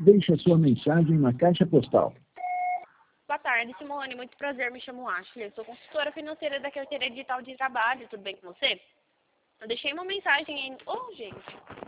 deixe a sua mensagem na caixa postal. Boa tarde, Simone. Muito prazer, me chamo Ashley. Eu sou consultora financeira da Carteira Digital de Trabalho. Tudo bem com você? Eu deixei uma mensagem em... Oh, gente.